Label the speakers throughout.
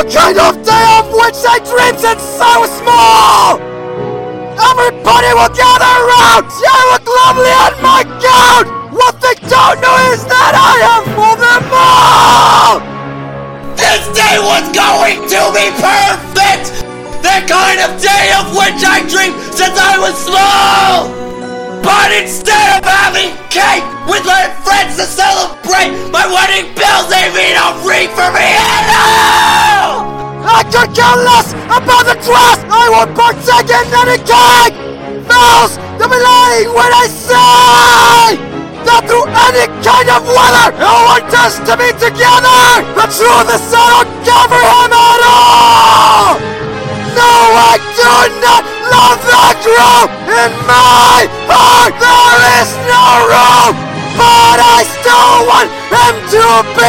Speaker 1: the kind of day of which I dreamed since I was small! Everybody will gather around! I look lovely on my gown! What they don't know is that I have for them all!
Speaker 2: This day was going to be perfect! The kind of day of which I dreamed since I was small! But instead of having cake with my friends to celebrate my wedding bells, they mean a ring for me at all!
Speaker 1: I could care less about the dress! I won't partake in any cake! Bells, to be lying when I say that through any kind of weather, no one does to be together! The truth is I don't cover him at all! No, I do not love that group! In my heart there is no room! But I still want him to be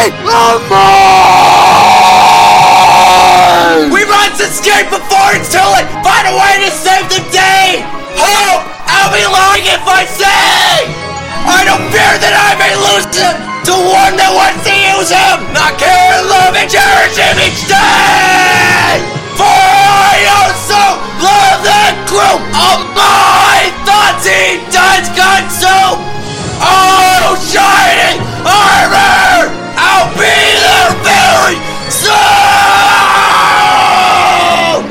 Speaker 1: mine!
Speaker 2: We must escape before it's too late! Find a way to save the day! Hope! I'll be lying if I say! I don't fear that I may lose him to one that wants to use him! Not care, love, and cherish him each day! For I also love that group of my thoughts he does consume! Oh, shining armor! I'll be there very soon!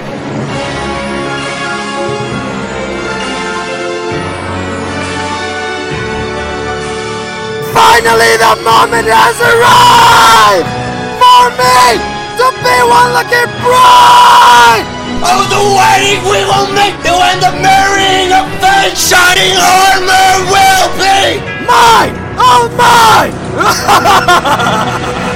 Speaker 1: Finally the moment has arrived! For me to be one looking bright!
Speaker 2: Oh, the wedding we will make and the marrying of the shining armor will be
Speaker 1: Mine! All mine!